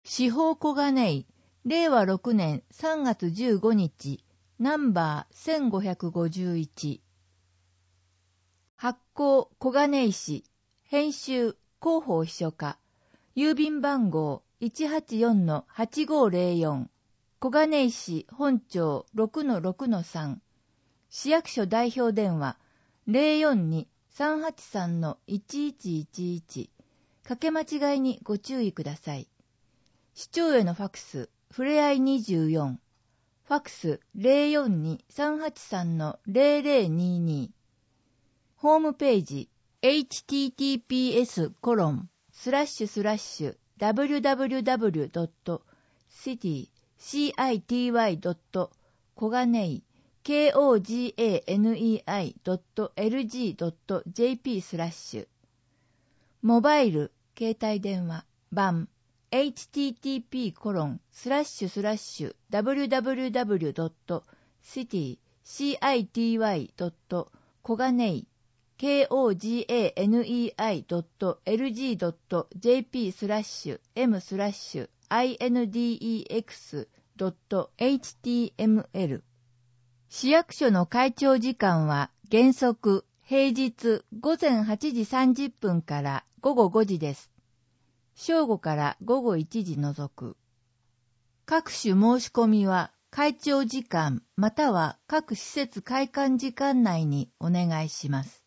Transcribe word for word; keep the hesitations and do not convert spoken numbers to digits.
司法小金井、れいわろくねんさんがつじゅうごにち、ナンバーせんごひゃくごじゅういち。発行小金井市、編集広報秘書課、郵便番号 いちはちよんのはちごーぜろよん、小金井市本町 ろくのろくのさん、市役所代表電話 ゼロよんにーさんはちさんのいちいちいちいち、かけ間違いにご注意ください。市長へのファクス、ふれあいにじゅうよん、ファクス ゼロよんにーさんはちさんのぜろぜろにーにー、ホームページ エイチティーティーピーエスコロンスラッシュスラッシュダブリュダブリュダブリュドットシティシーアイティーワイドット小金井 ケーオージーエーエヌイーアイドットエルジードットジェーピー スラッシュ、モバイル携帯電話版 エイチティーティーピーコロンスラッシュスラッシュダブリュダブリュダブリュドットシティシーアイティーワイドット小金井 ケーオージーエーエヌイーアイドットエルジードットジェーピー スラッシュ エム スラッシュ アイエヌディーイーエックス ドット エイチティーエムエル。 市役所の開庁時間は原則平日ごぜんはちじさんじゅっぷんからごごごじです。正午からごごいちじ除く。各種申し込みは開庁時間または各施設開館時間内にお願いします。